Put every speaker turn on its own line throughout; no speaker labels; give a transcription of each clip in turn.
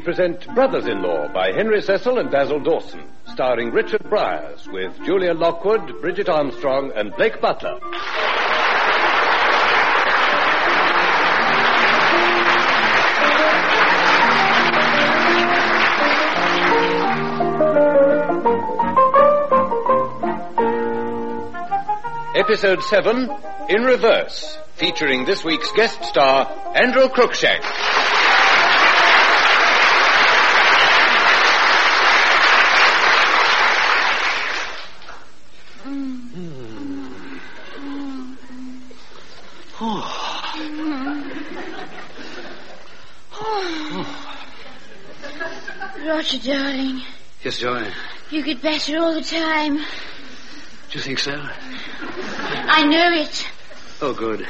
present Brothers-in-Law by Henry Cecil and Basil Dawson, starring Richard Bryars, with Julia Lockwood, Bridget Armstrong, and Blake Butler. Episode 7, In Reverse, featuring this week's guest star, Andrew Cruikshank.
Roger, darling.
Yes, Joy.
You get better all the time.
Do you think so?
I know it.
Oh, good.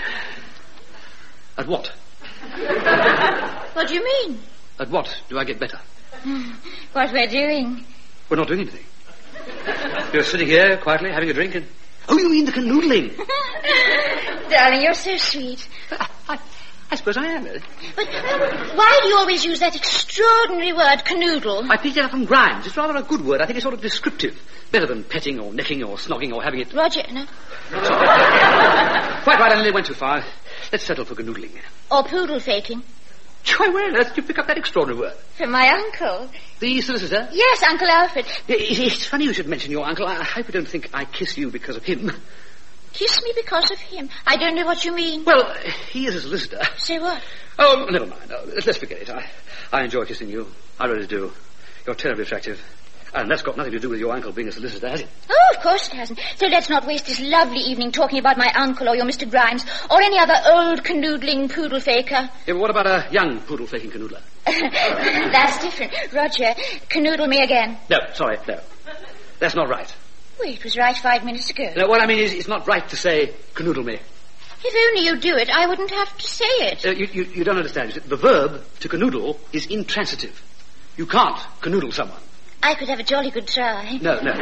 At what?
What do you mean?
At what do I get better?
What we're doing.
We're not doing anything. You're sitting here quietly having a drink and... Oh, you mean the canoodling?
Darling, you're so sweet.
I suppose I am.
But why do you always use that extraordinary word, canoodle?
I picked it up from Grimes. It's rather a good word. I think it's sort of descriptive. Better than petting or necking or snogging or having it...
Roger, no.
Quite right, I nearly went too far. Let's settle for canoodling.
Or poodle faking.
Joy, where on earth did you pick up that extraordinary word?
From my uncle.
The solicitor?
Yes, Uncle Alfred.
It's funny you should mention your uncle. I hope you don't think I kiss you because of him.
Kiss me because of him? I don't know what you mean.
Well, he is a solicitor.
Say what?
Oh, never mind. Oh, let's forget it. I enjoy kissing you. I really do. You're terribly attractive. And that's got nothing to do with your uncle being a solicitor, has it?
Oh, of course it hasn't. So let's not waste this lovely evening talking about my uncle or your Mr. Grimes or any other old canoodling poodle faker.
Yeah, but what about a young poodle faking canoodler?
That's different. Roger, canoodle me again.
No, sorry, no. That's not right.
Well, it was right 5 minutes ago.
No, what I mean is it's not right to say canoodle me.
If only you do it, I wouldn't have to say it.
You don't understand. The verb to canoodle is intransitive. You can't canoodle someone.
I could have a jolly good try.
No. No,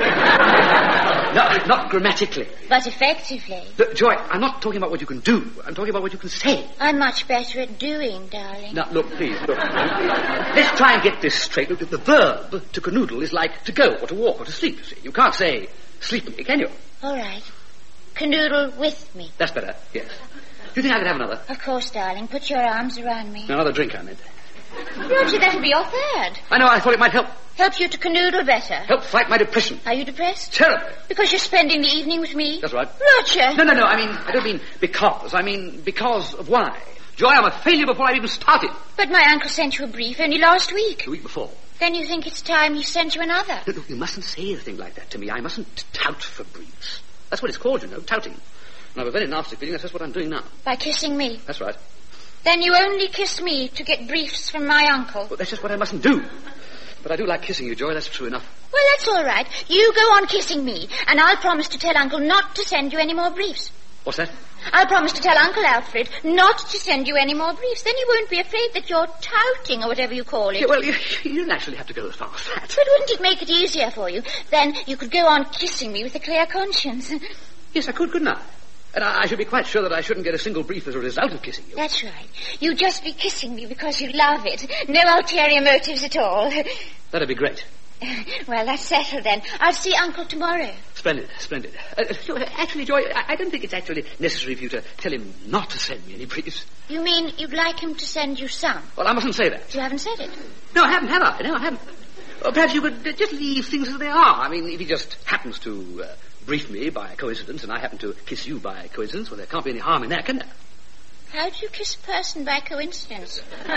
not grammatically.
But effectively.
Look, Joy, I'm not talking about what you can do. I'm talking about what you can say.
I'm much better at doing, darling.
Now, look, please, look. Let's try and get this straight. Look, the verb to canoodle is like to go or to walk or to sleep, you see. You can't say sleep with me, can you?
All right. Canoodle with me.
That's better, yes. Do you think I could have another?
Of course, darling. Put your arms around me.
Another drink, I meant.
Roger, that'll be your third.
I know, I thought it might help.
Help you to canoodle better.
Help fight my depression.
Are you depressed?
Terribly.
Because you're spending the evening with me?
That's right.
Roger!
No, I don't mean because. I mean because of why. Joy, I'm a failure before I've even started.
But my uncle sent you a brief only last week.
The week before.
Then you think it's time he sent you another?
Look, you mustn't say anything like that to me. I mustn't tout for briefs. That's what it's called, you know, touting. And I have a very nasty feeling that's what I'm doing now.
By kissing me?
That's right.
Then you only kiss me to get briefs from my uncle.
Well, that's just what I mustn't do. But I do like kissing you, Joy. That's true enough.
Well, that's all right. You go on kissing me, and I'll promise to tell Uncle not to send you any more briefs.
What's that?
I'll promise to tell Uncle Alfred not to send you any more briefs. Then you won't be afraid that you're touting or whatever you call it.
Yeah, well, you don't actually have to go as far as that.
But wouldn't it make it easier for you? Then you could go on kissing me with a clear conscience.
Yes, I could, couldn't I? And I should be quite sure that I shouldn't get a single brief as a result of kissing you.
That's right. You'd just be kissing me because you love it. No ulterior motives at all.
That'd be great.
Well, that's settled then. I'll see Uncle tomorrow.
Splendid. Actually, Joy, I don't think it's actually necessary for you to tell him not to send me any briefs.
You mean you'd like him to send you some?
Well, I mustn't say that.
You haven't said it?
No, I haven't, have I? No, I haven't. Well, perhaps you could just leave things as they are. I mean, if he just happens to brief me by coincidence and I happen to kiss you by coincidence, well, there can't be any harm in that, can there?
How do you kiss a person by coincidence?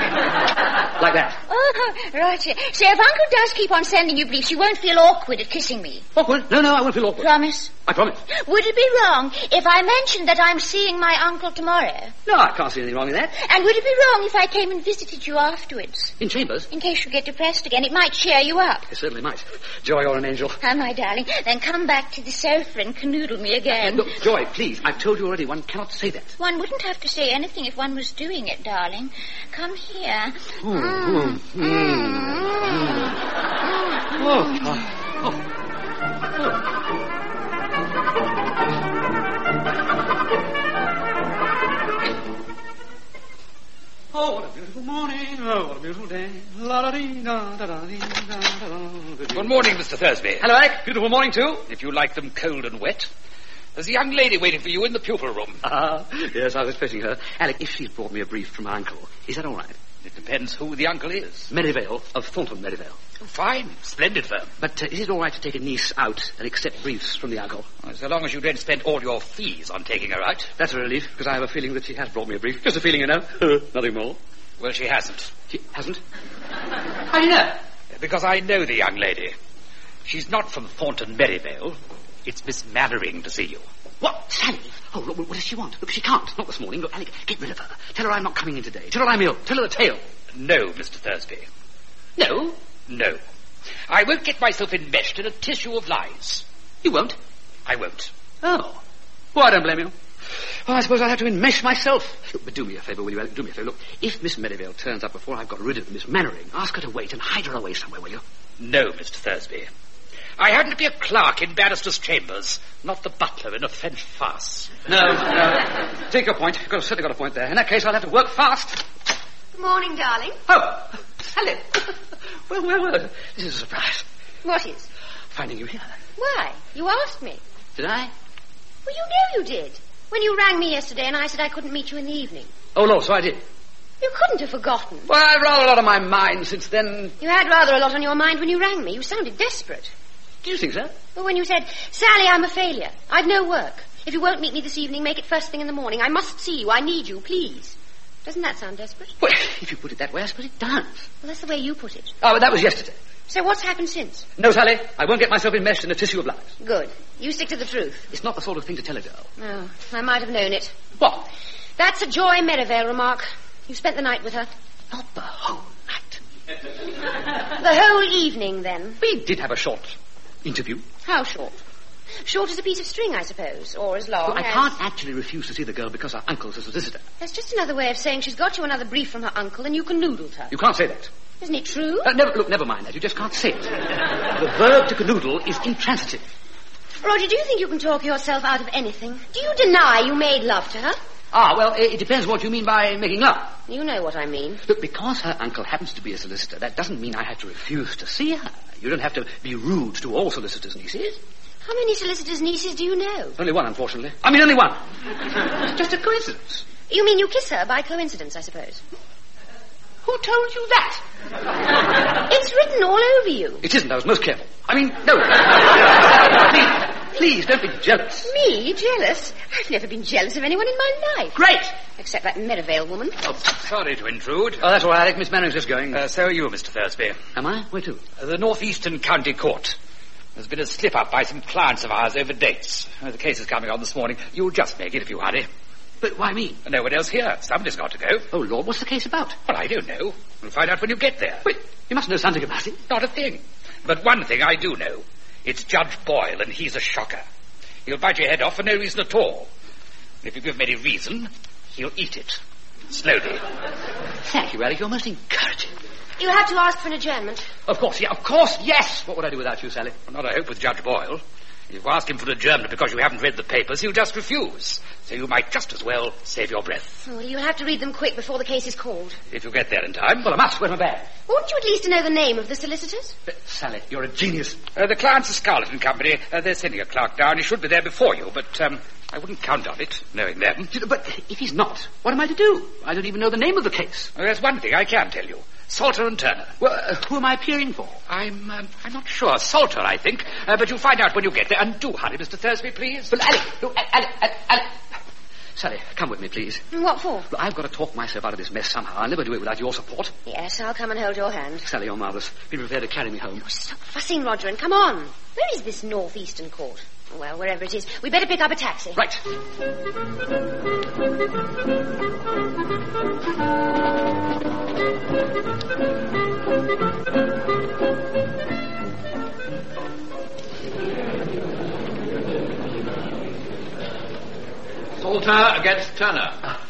Like that.
Oh, Roger. So if Uncle does keep on sending you briefs, you won't feel awkward at kissing me?
Awkward? No, I won't feel awkward.
Promise?
I promise.
Would it be wrong if I mentioned that I'm seeing my uncle tomorrow?
No, I can't see anything wrong in that.
And would it be wrong if I came and visited you afterwards?
In chambers?
In case you get depressed again. It might cheer you up.
It certainly might. Joy, you're an angel.
Ah, my darling. Then come back to the sofa and canoodle me again.
Look, Joy, please. I've told you already one cannot say that.
One wouldn't have to say anything if one was doing it, darling. Come here.
Oh, what a beautiful morning. Oh, what a beautiful day. La-da-dee-da-da-da-dee-da-da-da.
Good morning, Mr. Thursby.
Hello, Alec. Beautiful morning, too.
If you like them cold and wet, there's a young lady waiting for you in the pupil room.
Yes, I was expecting her. Alec, if she's brought me a brief from my uncle, is that all right?
It depends who the uncle is.
Merivale, of Thornton Merivale.
Fine. Splendid firm.
But is it all right to take a niece out and accept briefs from the uncle?
Well, so long as you don't spend all your fees on taking her out.
That's a relief, because I have a feeling that she has brought me a brief. Just a feeling, you know. Nothing more.
Well, she hasn't.
She hasn't? How do you know?
Because I know the young lady. She's not from Thornton Merivale. It's Miss Mannering to see you.
What? Sally? Oh, look, what does she want? Look, she can't. Not this morning. Look, Alec, get rid of her. Tell her I'm not coming in today. Tell her I'm ill. Tell her the tale.
No, Mr. Thursby.
No?
No. I won't get myself enmeshed in a tissue of lies.
You won't?
I won't.
Oh. Well, I don't blame you. Well, I suppose I'll have to enmesh myself. Look, but do me a favour, will you, Alec? Do me a favour. Look, if Miss Merivale turns up before I've got rid of Miss Mannering, ask her to wait and hide her away somewhere, will you?
No, Mr. Thursby. I happen to be a clerk in barrister's chambers, not the butler in a French farce.
No. Take your point. You've certainly got a point there. In that case, I'll have to work fast.
Good morning, darling.
Oh, Sally. Well, this is a surprise.
What is?
Finding you here.
Why? You asked me.
Did I?
Well, you know you did. When you rang me yesterday and I said I couldn't meet you in the evening.
Oh, no, so I did.
You couldn't have forgotten.
Well, I've rather a lot on my mind since then.
You had rather a lot on your mind when you rang me. You sounded desperate.
Do you think so?
Well, when you said, Sally, I'm a failure. I've no work. If you won't meet me this evening, make it first thing in the morning. I must see you. I need you, please. Doesn't that sound desperate?
Well, if you put it that way, I suppose it does.
Well, that's the way you put it.
Oh, but that was yesterday.
So what's happened since?
No, Sally, I won't get myself enmeshed in a tissue of lies.
Good. You stick to the truth.
It's not the sort of thing to tell a girl.
Oh, I might have known it.
What?
That's a Joy Merivale remark. You spent the night with her.
Not the whole night.
The whole evening, then.
We did have a short interview.
How short? Short as a piece of string, I suppose, or as long
Well, I
as...
can't actually refuse to see the girl because her uncle's a solicitor.
That's just another way of saying she's got you another brief from her uncle and you canoodled her.
You can't say that.
Isn't it true?
Never mind that. You just can't say it. The verb to canoodle is intransitive.
Roger, do you think you can talk yourself out of anything? Do you deny you made love to her?
Well, it depends what you mean by making love.
You know what I mean.
Look, because her uncle happens to be a solicitor, that doesn't mean I have to refuse to see her. You don't have to be rude to all solicitors' nieces.
How many solicitors' nieces do you know?
Only one, unfortunately. Only one. It's just a coincidence.
You mean you kiss her by coincidence, I suppose?
Who told you that?
It's written all over you.
It isn't. I was most careful. No. Please, don't be jealous.
Me? Jealous? I've never been jealous of anyone in my life.
Great!
Except that Merivale woman.
Oh, sorry to intrude.
Oh, that's all right, Alec. Miss Mannering's just going.
So are you, Mr. Thursby.
Am I? Where to?
The Northeastern County Court. There's been a slip-up by some clients of ours over dates. The case is coming on this morning. You'll just make it if you hurry.
But why me?
No one else here. Somebody's got to go.
Oh, Lord, what's the case about?
Well, I don't know. We'll find out when you get there.
Wait, you must know something about it.
Not a thing. But one thing I do know. It's Judge Boyle, and he's a shocker. He'll bite your head off for no reason at all. If you give him any reason, he'll eat it. Slowly.
Thank you, Alec. You're most encouraging.
You'll have to ask for an adjournment.
Of course, yes. What would I do without you, Sally?
Well, not a hope with Judge Boyle. If you ask him for an adjournment because you haven't read the papers, he'll just refuse. So you might just as well save your breath.
Oh, well, you'll have to read them quick before the case is called.
If you get there in time.
Well, I must. Where's my bag?
Wouldn't you at least know the name of the solicitors?
Sally, you're a genius.
The client's a Scarlet and Company. They're sending a clerk down. He should be there before you, but I wouldn't count on it, knowing them.
But if he's not, what am I to do? I don't even know the name of the case.
Well, there's one thing I can tell you. Salter and Turner.
Well, who am I appearing for?
I'm not sure. Salter, I think. But you'll find out when you get there. And do hurry, Mr. Thursby, please.
But Alec. Sally, come with me, please.
What for?
Look, I've got to talk myself out of this mess somehow. I'll never do it without your support.
Yes, I'll come and hold your hand.
Sally, you're marvellous. Be prepared to carry me home.
Oh, stop fussing, Roger, and come on. Where is this Northeastern Court? Well, wherever it is, we better pick up a taxi.
Right.
Salter against Turner.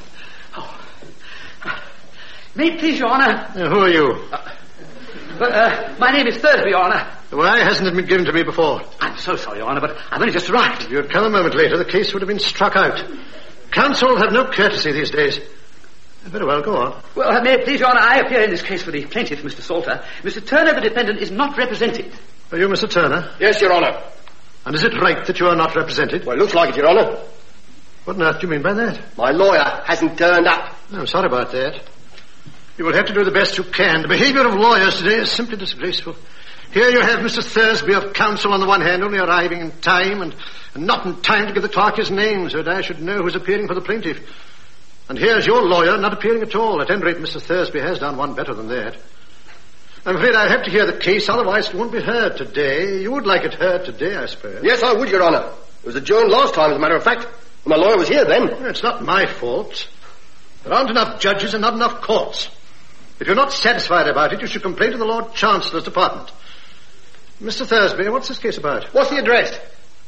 May it please, Your Honour.
Who are you?
My name is Thursby, Your Honour.
Why hasn't it been given to me before?
I'm so sorry, Your Honour, but I've only just arrived.
If you had come a moment later, the case would have been struck out. Counsel have no courtesy these days. Very well, go on.
Well, may it please Your Honour, I appear in this case for the plaintiff, Mr. Salter. Mr. Turner, the defendant, is not represented.
Are you Mr. Turner?
Yes, Your Honour.
And is it right that you are not represented?
Well, it looks like it, Your Honour.
What on earth do you mean by that?
My lawyer hasn't turned up.
No, I'm sorry about that. You will have to do the best you can. The behaviour of lawyers today is simply disgraceful. Here you have Mr. Thursby of counsel on the one hand, only arriving in time and not in time to give the clerk his name so that I should know who's appearing for the plaintiff. And here's your lawyer not appearing at all. At any rate, Mr. Thursby has done one better than that. I'm afraid I'll have to hear the case, otherwise it won't be heard today. You would like it heard today, I suppose.
Yes, I would, Your Honour. It was adjourned last time, as a matter of fact. My lawyer was here then.
It's not my fault. There aren't enough judges and not enough courts. If you're not satisfied about it, you should complain to the Lord Chancellor's department. Mr. Thursby, what's this case about?
What's the address?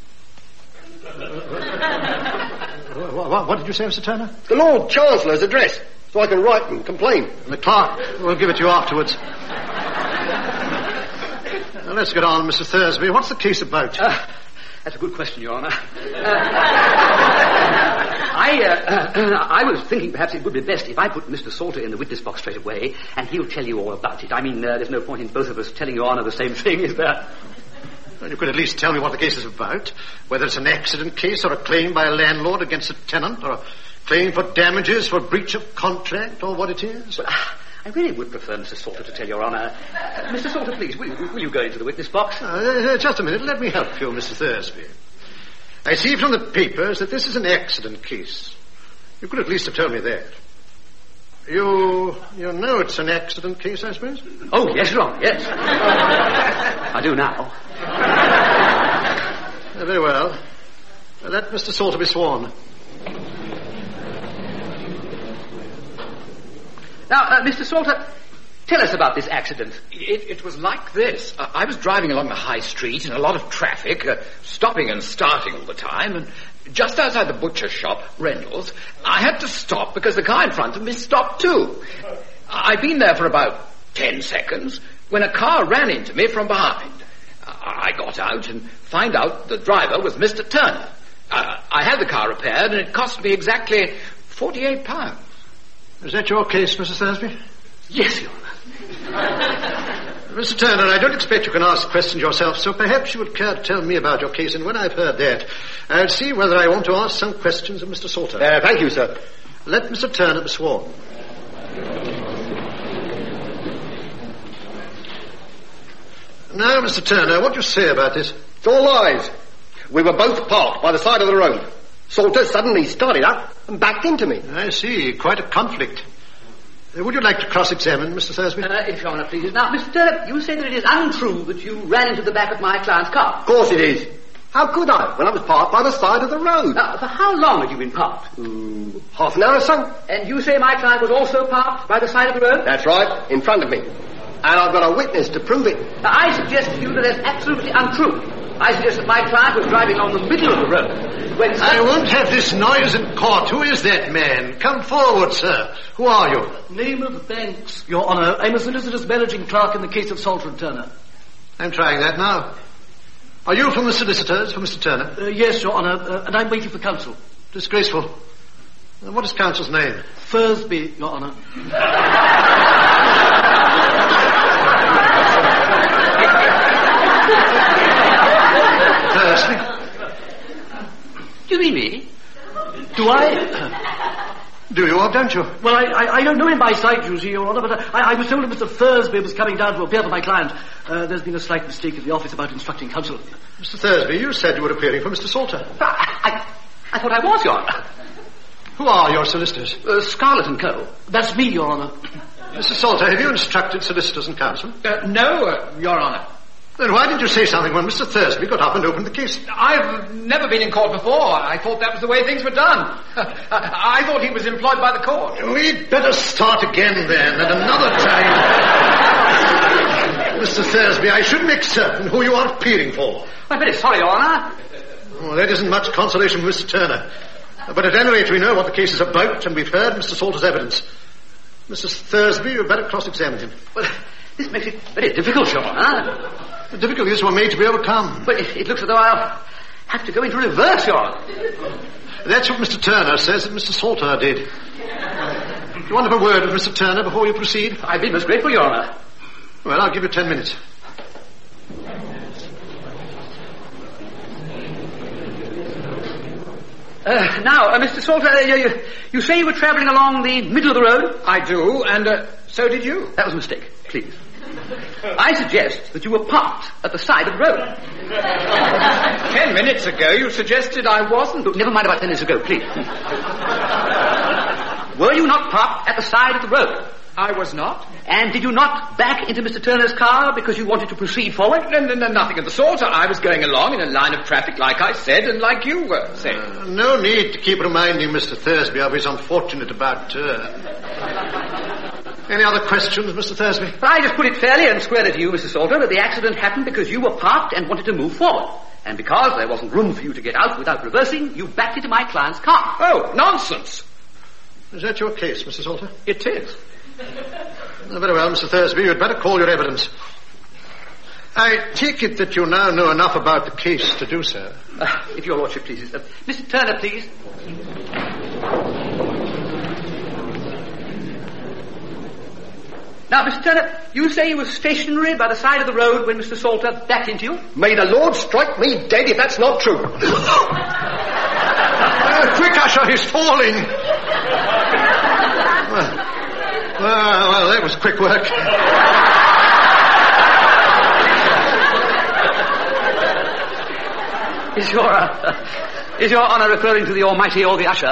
What did you say, Mr. Turner?
The Lord Chancellor's address, so I can write and complain.
The clerk will give it to you afterwards. Now, let's get on, Mr. Thursby. What's the case about?
That's a good question, Your Honour. I was thinking perhaps it would be best if I put Mr. Salter in the witness box straight away, and he'll tell you all about it. I mean, there's no point in both of us telling Your Honour the same thing, is there?
Well, you could at least tell me what the case is about. Whether it's an accident case or a claim by a landlord against a tenant or a claim for damages for breach of contract or what it is.
Well, I really would prefer Mr. Salter to tell Your Honour. Mr. Salter, please, will you go into the witness box?
Just a minute. Let me help you, Mr. Thursby. I see from the papers that this is an accident case. You could at least have told me that. You know it's an accident case, I suppose?
Oh, yes, Your Honour, yes. I do now.
Very well. Let Mr. Salter be sworn.
Now, Mr. Salter, tell us about this accident.
It was like this. I was driving along the high street in a lot of traffic, stopping and starting all the time, and just outside the butcher's shop, Reynolds, I had to stop because the car in front of me stopped too. I'd been there for about 10 seconds when a car ran into me from behind. I got out and find out the driver was Mr. Turner. I had the car repaired and it cost me exactly £48.
Is that your case, Mr. Thursby?
Yes, Your Honour.
Mr. Turner, I don't expect you can ask questions yourself, so perhaps you would care to tell me about your case, and when I've heard that, I'll see whether I want to ask some questions of Mr. Salter.
Thank you, sir.
Let Mr. Turner be sworn. Now, Mr. Turner, what do you say about this?
It's all lies. We were both parked by the side of the road. Salter suddenly started up and backed into me.
I see. Quite a conflict. Would you like to cross-examine, Mr. Thursby?
If Your Honour pleases. Now, Mr. Turner, you say that it is untrue that you ran into the back of my client's car.
Of course it is. How could I, when I was parked by the side of the road?
Now, for how long had you been parked?
Half an hour or so.
And you say my client was also parked by the side of the road?
That's right, in front of me. And I've got a witness to prove it.
Now, I suggest to you that that's absolutely untrue. I suggest that my client was driving along the middle of the road when...
I won't have this noise in court. Who is that man? Come forward, sir. Who are you?
Name of the Banks, Your Honour. I'm a solicitor's managing clerk in the case of Salter and Turner.
I'm trying that now. Are you from the solicitors for Mr. Turner?
Yes, Your Honour, and I'm waiting for counsel.
Disgraceful. What is counsel's name?
Thursby, Your Honour.
Thursby?
Do you mean me?
Do I?
Do you or don't you?
Well, I don't know him by sight, you see, Your Honour, but I was told that Mr. Thursby was coming down to appear for my client. There's been a slight mistake in the office about instructing counsel.
Mr. Thursby, you said you were appearing for Mr. Salter.
I thought I was, Your Honour.
Who are your solicitors?
Scarlett and Co.
That's me, Your Honour.
Mr. Salter, have you instructed solicitors and counsel?
No, Your Honour.
Then why didn't you say something when Mr. Thursby got up and opened the case?
I've never been in court before. I thought that was the way things were done. I thought he was employed by the court.
We'd better start again then, at another time. Mr. Thursby, I should make certain who you are appearing for.
I'm very sorry, Your Honour.
Oh, that isn't much consolation for Mr. Turner. But at any rate, we know what the case is about, and we've heard Mr. Salter's evidence. Mrs. Thursby, you'd better cross-examine him.
Well, this makes it very difficult, Your Honour.
The difficulties were made to be overcome.
But it looks as though I'll have to go into reverse, Your Honour.
That's what Mr. Turner says that Mr. Salter did. you want to have a word with Mr. Turner before you proceed?
I'd be most grateful, Your Honour.
Well, I'll give you 10 minutes.
Now, Mr. Salter, you say you were travelling along the middle of the road?
I do, and so did you.
That was a mistake, please. I suggest that you were parked at the side of the road.
10 minutes ago, you suggested I wasn't.
Look, never mind about 10 minutes ago, please. Were you not parked at the side of the road?
I was not.
And did you not back into Mr. Turner's car because you wanted to proceed forward?
No, nothing of the sort. I was going along in a line of traffic like I said and like you were saying.
No need to keep reminding Mr. Thursby of his unfortunate about turn. Any other questions, Mr. Thursby?
But I just put it fairly and squarely to you, Mr. Salter, that the accident happened because you were parked and wanted to move forward. And because there wasn't room for you to get out without reversing, you backed into my client's car.
Oh, nonsense.
Is that your case, Mr. Salter?
It is.
Very well, Mr. Thursby, you'd better call your evidence. I take it that you now know enough about the case to do so.
If your lordship pleases. Mr. Turner, please. Now, Mr. Turner, you say you were stationary by the side of the road when Mr. Salter backed into you?
May the Lord strike me dead if that's not true.
Quick, Usher, he's falling. Well, that was quick work.
Is your honour referring to the almighty or the usher?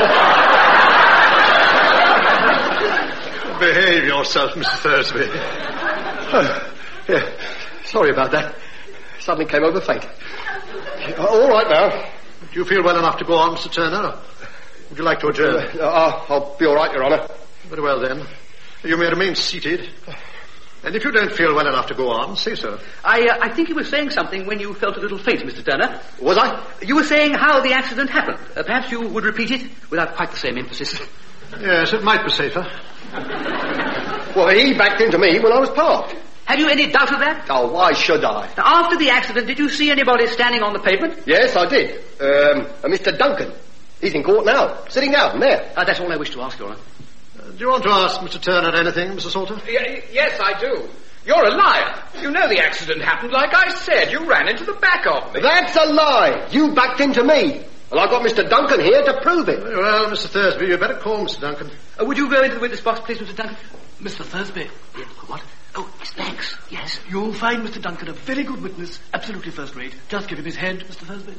Behave yourself, Mr. Thursby.
Yeah. Sorry about that. Suddenly came over faint. All right now.
Do you feel well enough to go on, Mr. Turner? Or would you like to adjourn?
I'll be all right, Your Honour.
Very well, then. You may remain seated. And if you don't feel well enough to go on, say so.
I think you were saying something when you felt a little faint, Mr. Turner.
Was I?
You were saying how the accident happened. Perhaps you would repeat it without quite the same emphasis.
Yes, it might be safer.
Well, he backed into me when I was parked.
Have you any doubt of that?
Oh, why should I?
Now, after the accident, did you see anybody standing on the pavement?
Yes, I did. Mr. Duncan. He's in court now, sitting down there.
That's all I wish to ask, Your Honour.
Do you want to ask Mr. Turner anything, Mr. Salter?
Yes, I do. You're a liar. You know the accident happened like I said. You ran into the back of me.
That's a lie. You backed into me. Well, I've got Mr. Duncan here to prove it.
Very well, Mr. Thursby, you'd better call Mr. Duncan.
Would you go into the witness box, please, Mr. Duncan?
Mr. Thursby.
What? Oh, Miss Banks. Yes.
You'll find Mr. Duncan a very good witness, absolutely first rate. Just give him his head, Mr. Thursby.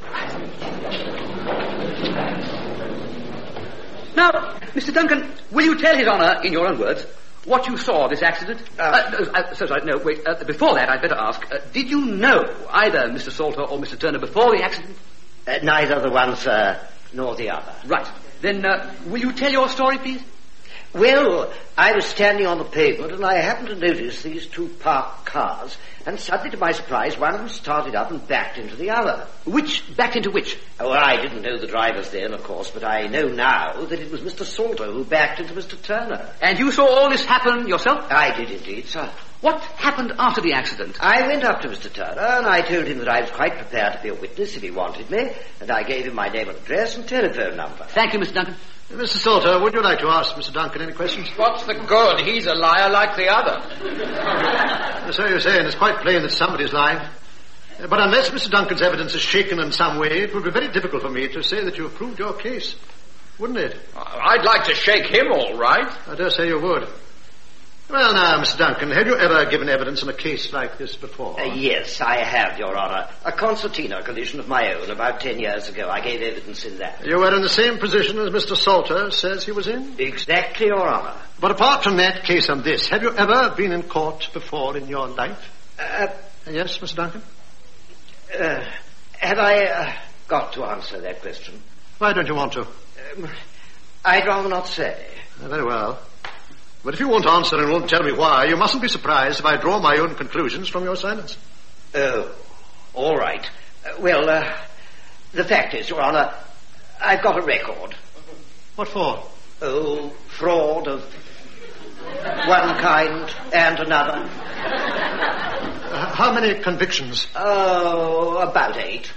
Now, Mr. Duncan, will you tell His Honour, in your own words, what you saw of this accident? Before that, I'd better ask, did you know either Mr. Salter or Mr. Turner before the accident?
Neither the one, sir, nor the other.
Right. Then, will you tell your story, please?
Well, I was standing on the pavement and I happened to notice these two parked cars, and suddenly, to my surprise, one of them started up and backed into the other.
Which backed into which?
Oh, well, I didn't know the drivers then, of course, but I know now that it was Mr. Salter who backed into Mr. Turner.
And you saw all this happen yourself?
I did indeed, sir.
What happened after the accident?
I went up to Mr. Turner and I told him that I was quite prepared to be a witness if he wanted me, and I gave him my name and address and telephone number.
Thank you, Mr. Duncan.
Mr. Salter, would you like to ask Mr. Duncan any questions?
What's the good? He's a liar like the other.
So you're saying it's quite plain that somebody's lying. But unless Mr. Duncan's evidence is shaken in some way, it would be very difficult for me to say that you have proved your case. Wouldn't it?
I'd like to shake him all right.
I dare say you would. Well, now, Mr. Duncan, have you ever given evidence in a case like this before?
Yes, I have, Your Honour. A concertina collision of my own about 10 years ago. I gave evidence in that.
You were in the same position as Mr. Salter says he was in?
Exactly, Your Honour.
But apart from that case and this, have you ever been in court before in your life? Yes, Mr. Duncan?
Have I got to answer that question?
Why don't you want to?
I'd rather not say.
Very well. But if you won't answer and won't tell me why, you mustn't be surprised if I draw my own conclusions from your silence.
Oh, all right. The fact is, Your Honour, I've got a record.
What for?
Oh, fraud of one kind and another.
How many convictions?
Oh, about 8.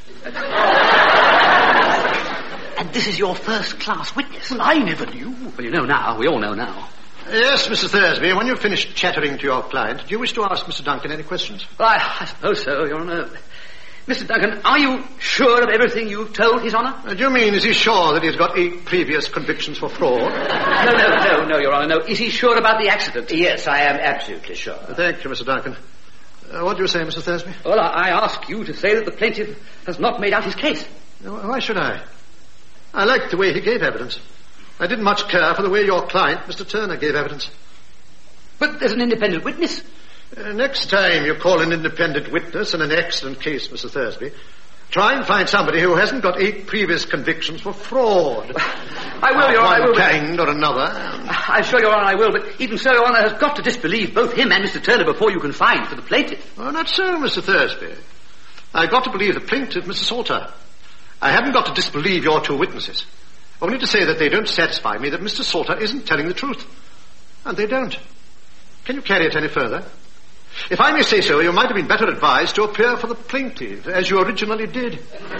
And this is your first-class witness?
Well, I never knew.
Well, you know now. We all know now.
Yes, Mr. Thursby, when you've finished chattering to your client, do you wish to ask Mr. Duncan any questions?
Well, I suppose so, Your Honour. Mr. Duncan, are you sure of everything you've told His Honour?
Do you mean, is he sure that he's got 8 previous convictions for fraud?
No, Your Honour, no. Is he sure about the accident?
Yes, I am absolutely sure.
Thank you, Mr. Duncan. What do you say, Mr. Thursby?
Well, I ask you to say that the plaintiff has not made out his case.
Why should I? I liked the way he gave evidence. I didn't much care for the way your client, Mr. Turner, gave evidence.
But there's an independent witness.
Next time you call an independent witness in an accident case, Mr. Thursby, try and find somebody who hasn't got 8 previous convictions for fraud.
I will, Your Honour, I will.
One kind or another.
I'm sure, Your Honour, I will, but even so, Your Honour has got to disbelieve both him and Mr. Turner before you can find for the plaintiff.
Oh, not so, Mr. Thursby. I've got to believe the plaintiff, Mr. Salter. I haven't got to disbelieve your 2 witnesses. Only to say that they don't satisfy me that Mr. Salter isn't telling the truth. And they don't. Can you carry it any further? If I may say so, you might have been better advised to appear for the plaintiff, as you originally did.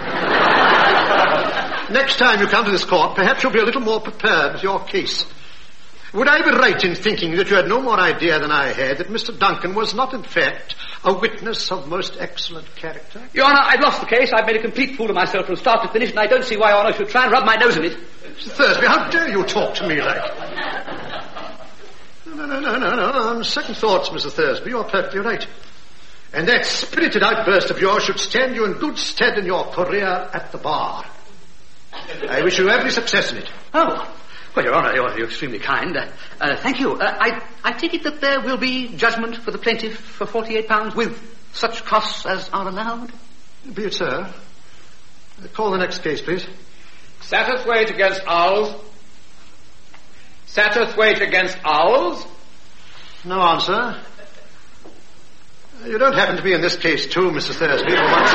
Next time you come to this court, perhaps you'll be a little more prepared with your case. Would I be right in thinking that you had no more idea than I had that Mr. Duncan was not, in fact, a witness of most excellent character?
Your Honour, I've lost the case. I've made a complete fool of myself from start to finish, and I don't see why Your Honour should try and rub my nose in it.
Mr. Thursby, how dare you talk to me like... No. On second thoughts, Mr. Thursby, you're perfectly right. And that spirited outburst of yours should stand you in good stead in your career at the bar. I wish you every success in it.
Oh, well, Your Honour, you're extremely kind. Thank you. I take it that there will be judgment for the plaintiff for £48 with such costs as are allowed?
Be it so. Call the next case, please.
Satterthwaite against Owls. Satterthwaite against Owls.
No answer. You don't happen to be in this case too, Mr. Thursby, for once.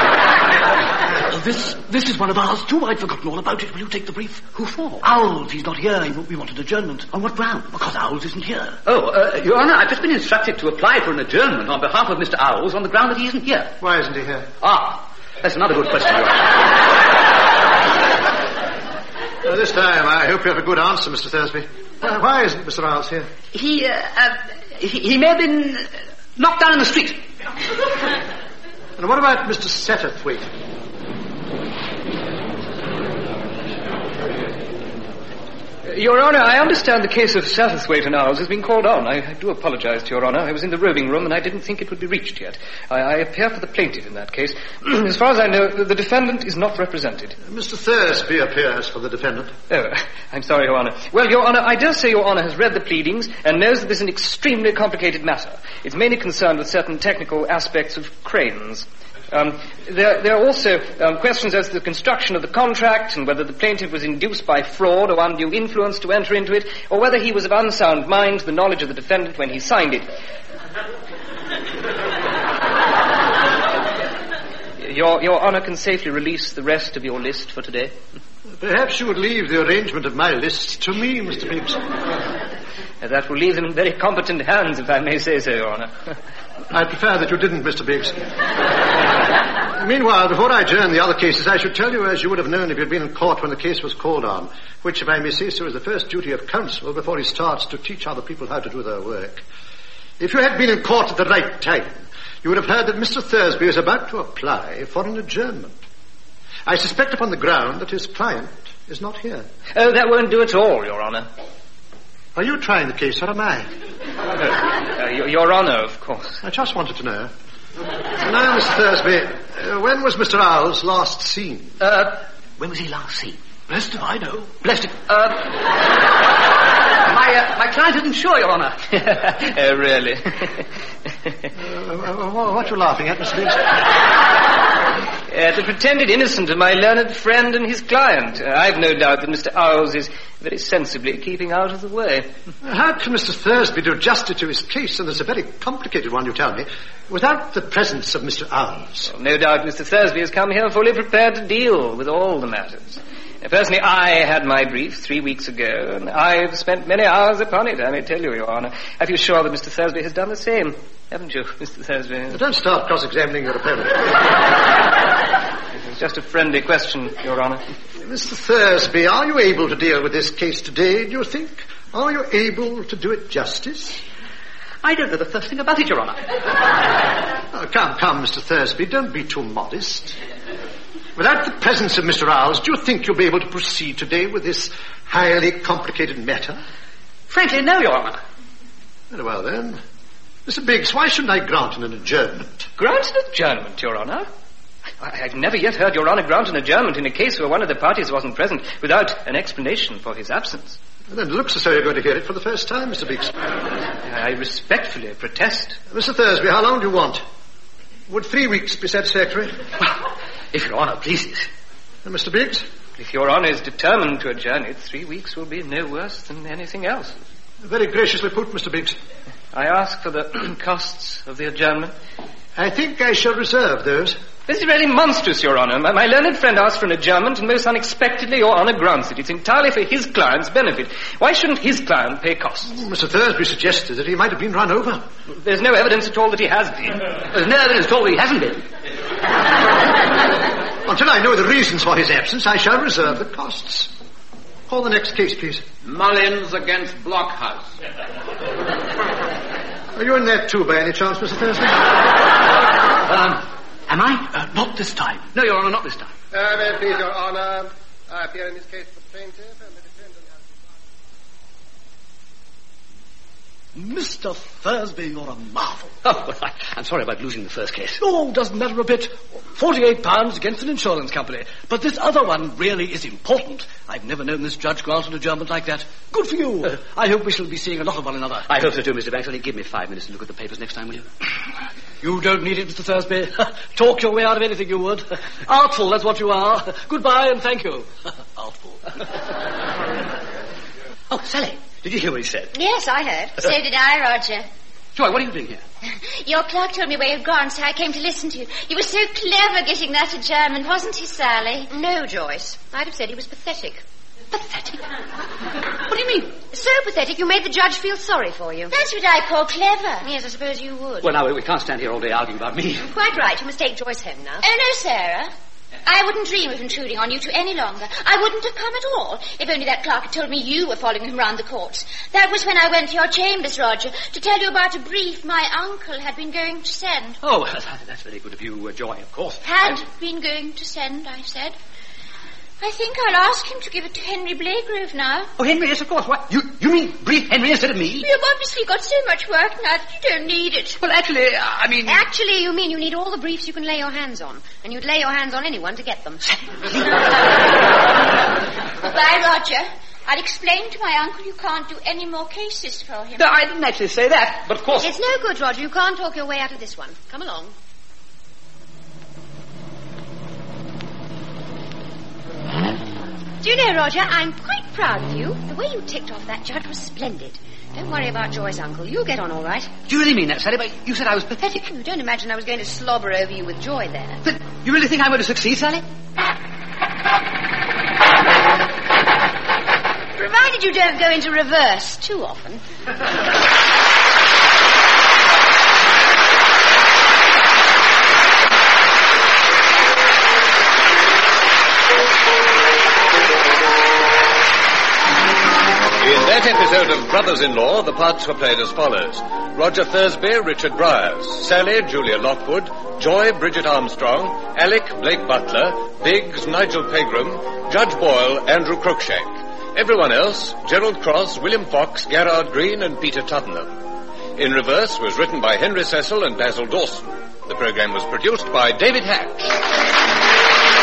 This is one of ours too. I'd forgotten all about it. Will you take the brief?
Who for?
Owls. He's not here. We wanted adjournment.
On what ground?
Because Owls isn't here.
Oh, Your Honour, I've just been instructed to apply for an adjournment on behalf of Mr. Owls on the ground that he isn't here.
Why isn't he here?
That's another good question, Your Honour.
This time, I hope you have a good answer, Mr. Thursby. Why isn't Mr. Owls here?
He may have been knocked down in the street.
And what about Mr. Satterthwaite?
Your Honour, I understand the case of Satterthwaite and Owls has been called on. I do apologise to Your Honour. I was in the robing room and I didn't think it would be reached yet. I appear for the plaintiff in that case. As far as I know, the defendant is not represented.
Mr. Thursby appears for the defendant.
Oh, I'm sorry, Your Honour. Well, Your Honour, I dare say Your Honour has read the pleadings and knows that this is an extremely complicated matter. It's mainly concerned with certain technical aspects of cranes. There are also questions as to the construction of the contract and whether the plaintiff was induced by fraud or undue influence to enter into it, or whether he was of unsound mind to the knowledge of the defendant when he signed it. Your Honour can safely release the rest of your list for today.
Perhaps you would leave the arrangement of my list to me, Mr. Biggs.
That will leave them in very competent hands, if I may say so, Your Honour.
I prefer that you didn't, Mr. Biggs. Meanwhile, before I adjourn the other cases, I should tell you, as you would have known if you'd been in court when the case was called on, which, if I may say so, is the first duty of counsel before he starts to teach other people how to do their work. If you had been in court at the right time, you would have heard that Mr. Thursby is about to apply for an adjournment. I suspect upon the ground that his client is not here.
Oh, that won't do at all, Your Honour.
Are you trying the case, or am I?
Your Honour, of course.
I just wanted to know. Now, Mr. Thursby, when was Mr. Owls last seen?
When was he last seen?
Blessed if I know.
Blessed if... my client isn't sure, Your Honour.
Oh, really?
What are you laughing at, Mr. Biggs?
The pretended innocence of my learned friend and his client. I've no doubt that Mr. Owls is very sensibly keeping out of the way.
How can Mr. Thursby do justice to his case, and it's a very complicated one, you tell me, without the presence of Mr. Owls?
Well, no doubt Mr. Thursby has come here fully prepared to deal with all the matters. Personally, I had my brief 3 weeks ago, and I've spent many hours upon it, I may tell you, Your Honour. I feel sure that Mr. Thursby has done the same. Haven't you, Mr. Thursby?
Don't start cross-examining your opponent.
It's just a friendly question, Your Honour.
Mr. Thursby, are you able to deal with this case today, do you think? Are you able to do it justice?
I don't know the first thing about it, Your Honour.
Oh, come, Mr. Thursby, don't be too modest. Without the presence of Mr. Owls, do you think you'll be able to proceed today with this highly complicated matter?
Frankly, no, Your Honour.
Very well, then. Mr. Biggs, why shouldn't I grant an adjournment?
Grant an adjournment, Your Honour? I've never yet heard Your Honour grant an adjournment in a case where one of the parties wasn't present without an explanation for his absence.
And then it looks as though you're going to hear it for the first time, Mr. Biggs.
I respectfully protest.
Mr. Thursby, how long do you want? Would 3 weeks be satisfactory?
If Your Honour pleases.
And Mr. Biggs?
If Your Honour is determined to adjourn it, 3 weeks will be no worse than anything else.
Very graciously put, Mr. Biggs.
I ask for the costs of the adjournment.
I think I shall reserve those.
This is really monstrous, Your Honour. My learned friend asked for an adjournment, and most unexpectedly Your Honour grants it. It's entirely for his client's benefit. Why shouldn't his client pay costs?
Mr. Thursby suggested that he might have been run over.
There's no evidence at all that he has been.
There's no evidence at all that he hasn't been.
Until I know the reasons for his absence, I shall reserve the costs. Call the next case, please.
Mullins against Blockhouse.
Are you in that too, by any chance, Mr. Thursby?
Am I?
Not this time.
No, Your Honour, not this time.
May it please, Your Honour. I appear in this case for plaintiff and the defendant has...
Mr. Thursby, you're a marvel.
Oh, well, I'm sorry about losing the first case.
Oh, doesn't matter a bit. £48 against an insurance company. But this other one really is important. I've never known this judge grant an adjournment like that. Good for you. I hope we shall be seeing a lot of one another.
I hope so too, Mr. Banks. Only give me 5 minutes to look at the papers next time, will you?
You don't need it, Mr. Thursby. Talk your way out of anything you would. Artful, that's what you are. Goodbye and thank you. Artful.
Oh, Sally, did you hear what he said?
Yes, I heard. So did I, Roger.
Joy, what are you doing here?
Your clerk told me where you'd gone, so I came to listen to you. He was so clever getting that adjournment, wasn't he, Sally? No, Joyce. I'd have said he was pathetic.
Pathetic? What do you mean?
So pathetic you made the judge feel sorry for you. That's what I call clever. Yes, I suppose you would.
Well, now, we can't stand here all day arguing about me.
Quite right. You must take Joyce home now. Oh, no, Sarah. I wouldn't dream of intruding on you two any longer. I wouldn't have come at all if only that clerk had told me you were following him round the courts. That was when I went to your chambers, Roger, to tell you about a brief my uncle had been going to send.
Oh, that's very good of you, Joy, of course.
Had been going to send, I said. I think I'll ask him to give it to Henry Blagrove now.
Oh, Henry, yes, of course. What? You mean brief Henry instead of me?
You've obviously got so much work now that you don't need it.
Well, actually, I mean...
Actually, you mean you need all the briefs you can lay your hands on. And you'd lay your hands on anyone to get them. Goodbye, Roger. I'll explain to my uncle you can't do any more cases for him.
No, I didn't actually say that, but of course...
It's no good, Roger. You can't talk your way out of this one. Come along. Do you know, Roger, I'm quite proud of you. The way you ticked off that judge was splendid. Don't worry about Joyce, Uncle. You'll get on all right.
Do you really mean that, Sally? But you said I was pathetic.
You don't imagine I was going to slobber over you with joy there.
But you really think I'm going to succeed, Sally?
Provided you don't go into reverse too often.
In that episode of Brothers-in-Law, the parts were played as follows. Roger Thursby, Richard Briers, Sally, Julia Lockwood, Joy, Bridget Armstrong, Alec, Blake Butler, Biggs, Nigel Pegram, Judge Boyle, Andrew Cruikshank. Everyone else, Gerald Cross, William Fox, Gerard Green and Peter Tuddenham. In Reverse was written by Henry Cecil and Basil Dawson. The program was produced by David Hatch.